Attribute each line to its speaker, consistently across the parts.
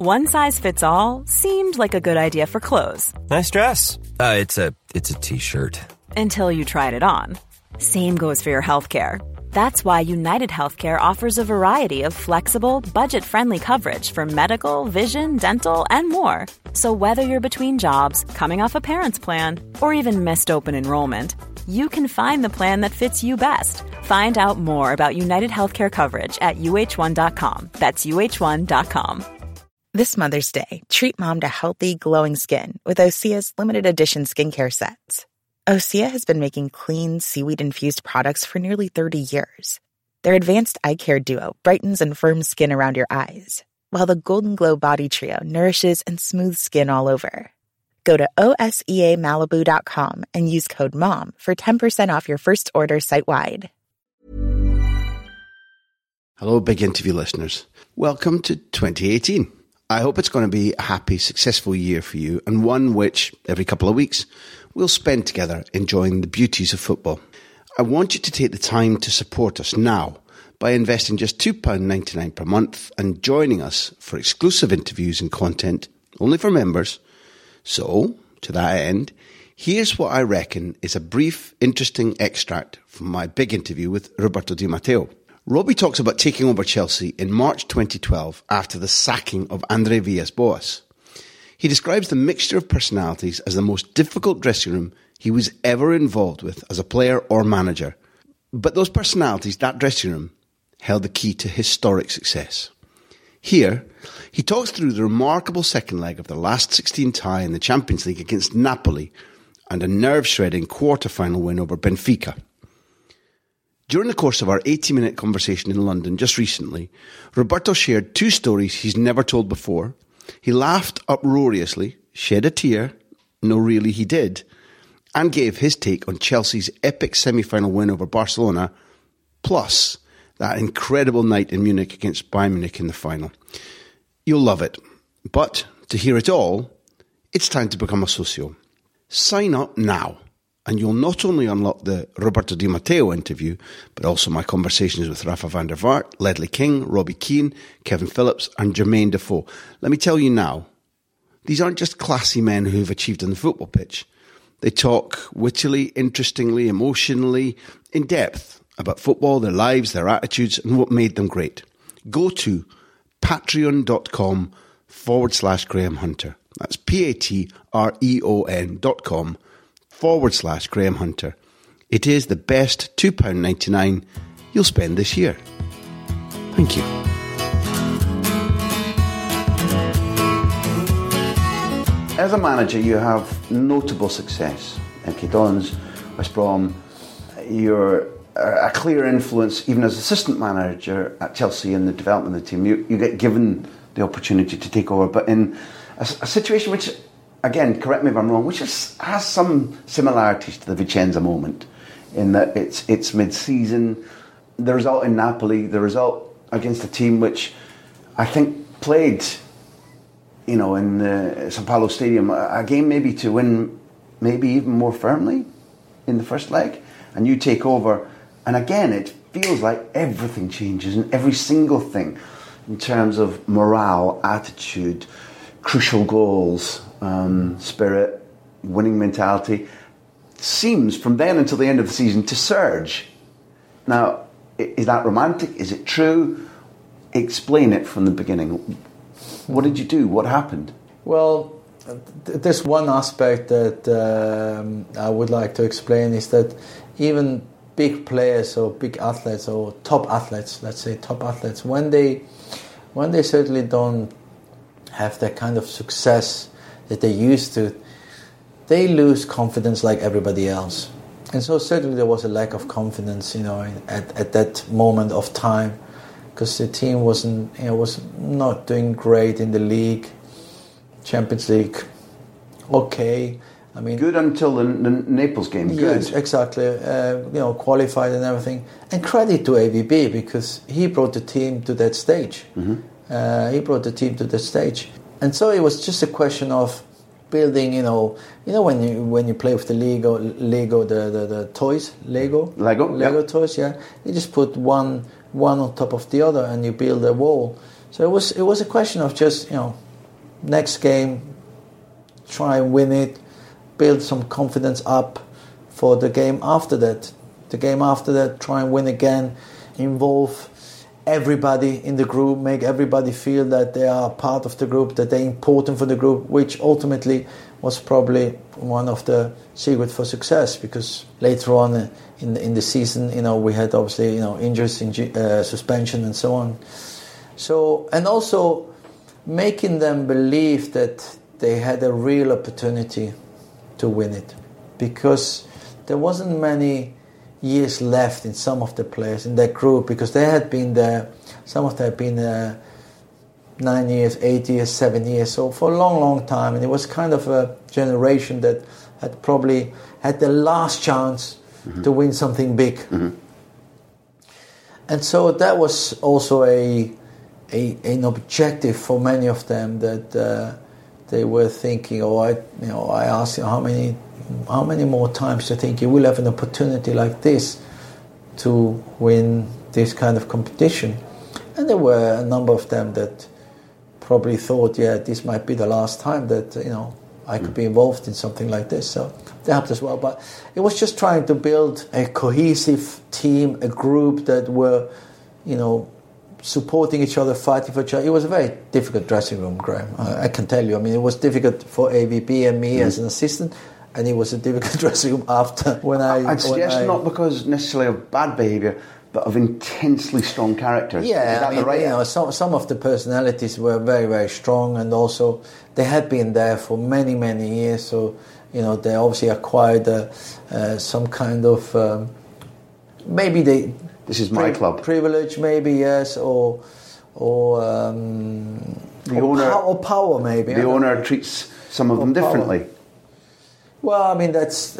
Speaker 1: One size fits all seemed like a good idea for clothes.
Speaker 2: Nice dress. It's a t-shirt.
Speaker 1: Until you tried it on. Same goes for your healthcare. That's why United Healthcare offers a variety of flexible, budget-friendly coverage for medical, vision, dental, and more. So whether you're between jobs, coming off a parent's plan, or even missed open enrollment, you can find the plan that fits you best. Find out more about United Healthcare coverage at uh1.com. That's uh1.com.
Speaker 3: This Mother's Day, treat mom to healthy, glowing skin with Osea's limited edition skincare sets. Osea has been making clean, seaweed-infused products for nearly 30 years. Their advanced eye care duo brightens and firms skin around your eyes, while the Golden Glow Body Trio nourishes and smooths skin all over. Go to OSEAMalibu.com and use code MOM for 10% off your first order site-wide.
Speaker 4: Hello, Big Interview listeners. Welcome to 2018. I hope it's going to be a happy, successful year for you, and one which, every couple of weeks, we'll spend together enjoying the beauties of football. I want you to take the time to support us now by investing just £2.99 per month and joining us for exclusive interviews and content only for members. So, to that end, here's what I reckon is a brief, interesting extract from my big interview with Roberto Di Matteo. Robbie talks about taking over Chelsea in March 2012 after the sacking of Andre Villas-Boas. He describes the mixture of personalities as the most difficult dressing room he was ever involved with as a player or manager. But those personalities, that dressing room, held the key to historic success. Here, he talks through the remarkable second leg of the last 16 tie in the Champions League against Napoli and a nerve-shredding quarter-final win over Benfica. During the course of our 80-minute conversation in London just recently, Roberto shared two stories he's never told before. He laughed uproariously, shed a tear, no really he did, and gave his take on Chelsea's epic semi-final win over Barcelona, plus that incredible night in Munich against Bayern Munich in the final. You'll love it. But to hear it all, it's time to become a socio. Sign up now, and you'll not only unlock the Roberto Di Matteo interview, but also my conversations with Rafa van der Vaart, Ledley King, Robbie Keane, Kevin Phillips, and Jermaine Defoe. Let me tell you now, these aren't just classy men who've achieved on the football pitch. They talk wittily, interestingly, emotionally, in depth about football, their lives, their attitudes, and what made them great. Go to patreon.com/Graham Hunter. That's patreon.com/Graham Hunter. It is the best £2.99 you'll spend this year. Thank you. As a manager, you have notable success. MK Dons, West Brom, you're a clear influence, even as assistant manager at Chelsea in the development of the team. You get given the opportunity to take over, but in a situation which, again, correct me if I'm wrong, which has some similarities to the Vicenza moment, in that it's mid-season, the result in Napoli, the result against a team which I think played, in the São Paulo Stadium, a game maybe to win, maybe even more firmly in the first leg, and you take over, and again it feels like everything changes, and every single thing in terms of morale, attitude, crucial goals, spirit, winning mentality, seems from then until the end of the season to surge. Now, is that romantic? Is it true? Explain it from the beginning. What did you do? What happened?
Speaker 5: Well, there's one aspect that I would like to explain, is that even big players or big athletes or top athletes, let's say top athletes, when they certainly don't have that kind of success that they used to, they lose confidence like everybody else. And so certainly there was a lack of confidence, at that moment of time, because the team was not doing great in the league, Champions League, okay. I mean, good
Speaker 4: until the Naples game.
Speaker 5: Yes,
Speaker 4: good.
Speaker 5: Exactly. Qualified and everything. And credit to AVB, because he brought the team to that stage.
Speaker 4: Mm-hmm.
Speaker 5: And so it was just a question of building. When you play with the Lego, the toys, Lego toys. Yeah, you just put one on top of the other, and you build a wall. So it was a question of just next game, try and win it, build some confidence up for the game after that. The game after that, try and win again, involve everybody in the group, make everybody feel that they are part of the group, that they're important for the group, which ultimately was probably one of the secrets for success, because later on in the season, we had obviously, injuries, suspension and so on. So, and also making them believe that they had a real opportunity to win it, because there wasn't many years left in some of the players in that group, because they had been there, some of them had been there 9 years, 8 years, 7 years, so for a long, long time, and it was kind of a generation that had probably had the last chance to win something big. And so that was also an objective for many of them, that they were thinking, I asked you, how many more times do you think you will have an opportunity like this to win this kind of competition? And there were a number of them that probably thought, this might be the last time that, I could be involved in something like this. So that helped as well. But it was just trying to build a cohesive team, a group that were, supporting each other, fighting for each other. It was a very difficult dressing room, Graham. I can tell you. I mean, it was difficult for AVB and me as an assistant, and it was a difficult dressing room after
Speaker 4: I'd suggest not because necessarily of bad behaviour, but of intensely strong characters.
Speaker 5: Yeah,
Speaker 4: Is that right?
Speaker 5: some of the personalities were very, very strong, and also they had been there for many, many years. So, they obviously acquired some kind of maybe they.
Speaker 4: This is my club.
Speaker 5: Privilege, maybe, yes, or
Speaker 4: the owner,
Speaker 5: or power, maybe.
Speaker 4: The owner treats some of them differently.
Speaker 5: Power. Well, I mean, that's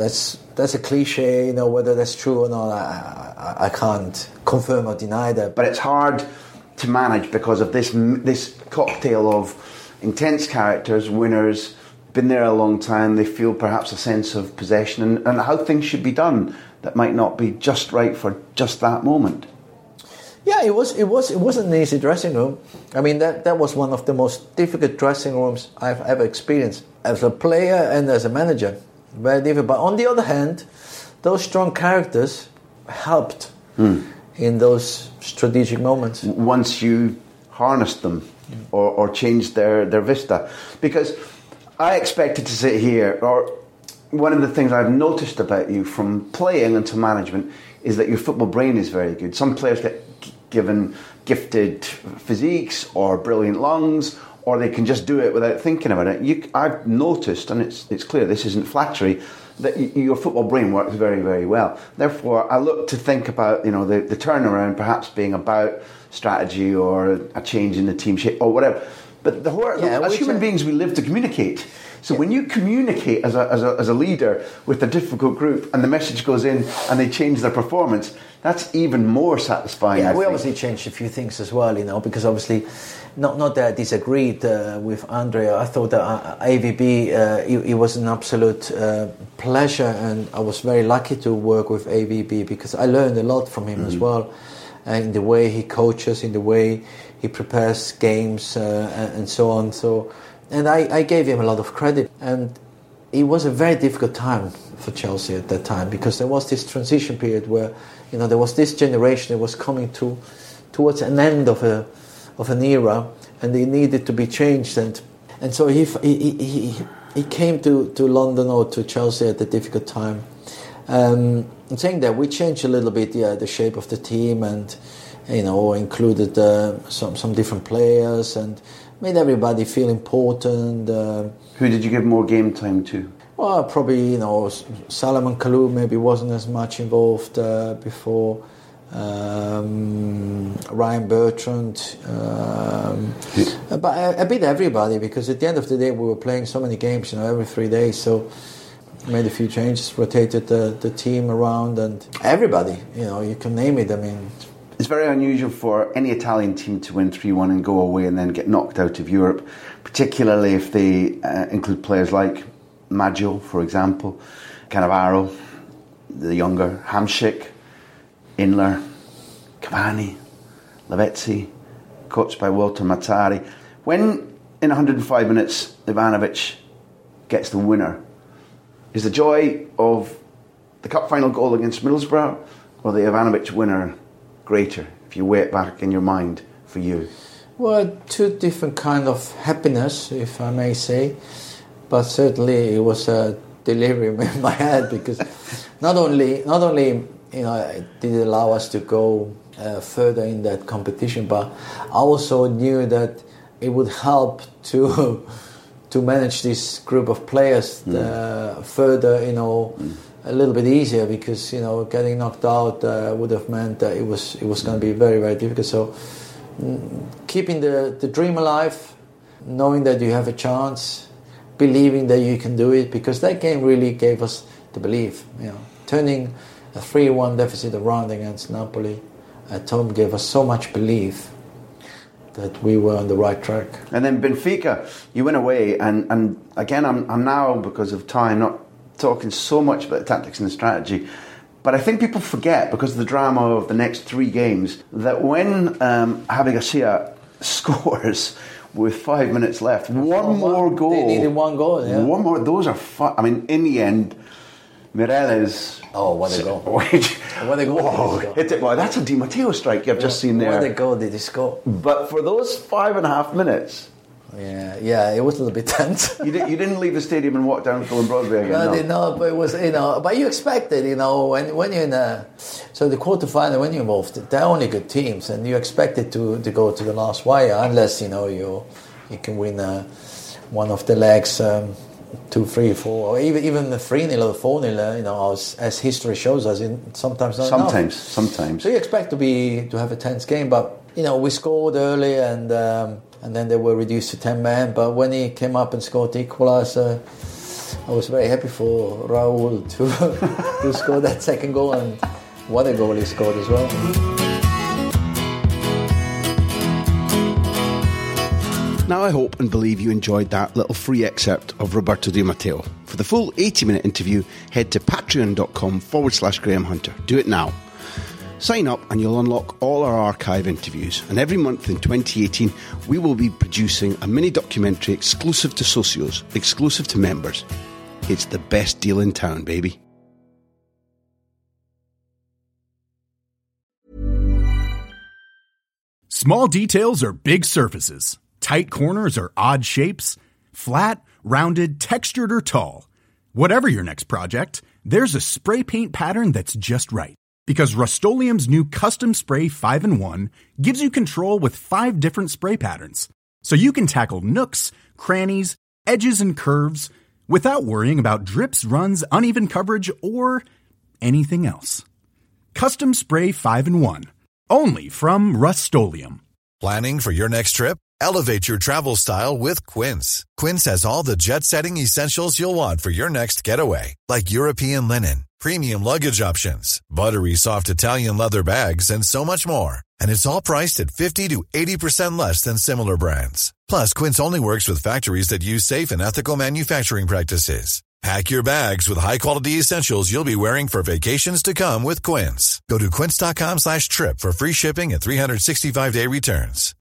Speaker 5: a cliche, whether that's true or not, I can't confirm or deny that.
Speaker 4: But it's hard to manage because of this cocktail of intense characters, winners, been there a long time, they feel perhaps a sense of possession and how things should be done that might not be just right for just that moment.
Speaker 5: Yeah, it wasn't an easy dressing room. I mean, that was one of the most difficult dressing rooms I've ever experienced as a player and as a manager. Very difficult. But on the other hand, those strong characters helped in those strategic moments.
Speaker 4: Once you harnessed them or changed their vista. Because I expected to sit here, or one of the things I've noticed about you from playing into management is that your football brain is very good. Some players get given gifted physiques or brilliant lungs, or they can just do it without thinking about it. I've noticed, and it's clear this isn't flattery, that your football brain works very, very well. Therefore, I look to think about the turnaround perhaps being about strategy or a change in the team shape or whatever. But as human beings, we live to communicate. So when you communicate as a leader with a difficult group and the message goes in and they change their performance, that's even more satisfying.
Speaker 5: Yeah, we obviously changed a few things as well, because obviously, not that I disagreed with Andrea. I thought that AVB, it was an absolute pleasure, and I was very lucky to work with AVB because I learned a lot from him as well, in the way he coaches, in the way he prepares games, and so on. So. And I gave him a lot of credit, and it was a very difficult time for Chelsea at that time, because there was this transition period where, there was this generation that was coming towards an end of an era, and it needed to be changed, and so he came to London or to Chelsea at a difficult time. And saying that, we changed a little bit, the shape of the team, and included some different players and made everybody feel important.
Speaker 4: Who did you give more game time to?
Speaker 5: Well, probably, Salomon Kalou maybe wasn't as much involved before. Ryan Bertrand. But a bit everybody, because at the end of the day we were playing so many games, every 3 days. So made a few changes, rotated the team around, and everybody, you can name it. I mean,
Speaker 4: it's very unusual for any Italian team to win 3-1 and go away and then get knocked out of Europe, particularly if they include players like Maggio, for example, Cannavaro, the younger, Hamšík, Inler, Cavani, Lavezzi, coached by Walter Mazzarri. When in 105 minutes, Ivanovic gets the winner. Is the joy of the cup final goal against Middlesbrough or the Ivanovic winner greater, if you weigh it back in your mind for you?
Speaker 5: Well, two different kind of happiness, if I may say. But certainly it was a delirium in my head, because not only it did allow us to go further in that competition, but I also knew that it would help to manage this group of players further, a little bit easier, because getting knocked out would have meant that it was going to be very, very difficult. So keeping the dream alive, knowing that you have a chance, believing that you can do it, because that game really gave us the belief. Turning a 3-1 deficit around against Napoli at home gave us so much belief that we were on the right track.
Speaker 4: And then Benfica, you went away, and again, I'm now, because of time, not talking so much about the tactics and the strategy, but I think people forget, because of the drama of the next 3 games, that when Javi Garcia scores with 5 minutes left, one more goal.
Speaker 5: They needed one goal, yeah.
Speaker 4: One more. Those are fun. I mean, in the end, Mireles.
Speaker 5: Oh, what a goal. What a goal.
Speaker 4: Whoa, hit it. Well, that's a Di Matteo strike I've just seen there.
Speaker 5: What a goal did he score.
Speaker 4: But for those 5.5 minutes...
Speaker 5: Yeah, it was a little bit tense.
Speaker 4: You didn't leave the stadium and walk down Fulham Broadway again,
Speaker 5: no? No, but it was, but you expected, when you're in the quarterfinal, when you're involved, they're only good teams, and you expected to go to the last wire, unless, you can win one of the legs, 2-3-4, or even the 3-0 or 4-0, as history shows us, sometimes not enough.
Speaker 4: Sometimes.
Speaker 5: So you expect to have a tense game, but, we scored early, and then they were reduced to 10 men. But when he came up and scored the equaliser, I was very happy for Raul to score that second goal, and what a goal he scored as well.
Speaker 4: Now I hope and believe you enjoyed that little free excerpt of Roberto Di Matteo. For the full 80-minute interview, head to patreon.com/Graham Hunter. Do it now. Sign up and you'll unlock all our archive interviews. And every month in 2018, we will be producing a mini documentary exclusive to Socios, exclusive to members. It's the best deal in town, baby.
Speaker 6: Small details are big surfaces. Tight corners are odd shapes. Flat, rounded, textured, or tall. Whatever your next project, there's a spray paint pattern that's just right. Because Rust-Oleum's new Custom Spray 5-in-1 gives you control with 5 different spray patterns. So you can tackle nooks, crannies, edges, and curves without worrying about drips, runs, uneven coverage, or anything else. Custom Spray 5-in-1. Only from Rust-Oleum.
Speaker 7: Planning for your next trip? Elevate your travel style with Quince. Quince has all the jet-setting essentials you'll want for your next getaway, like European linen, premium luggage options, buttery soft Italian leather bags, and so much more. And it's all priced at 50 to 80% less than similar brands. Plus, Quince only works with factories that use safe and ethical manufacturing practices. Pack your bags with high-quality essentials you'll be wearing for vacations to come with Quince. Go to quince.com/trip for free shipping and 365-day returns.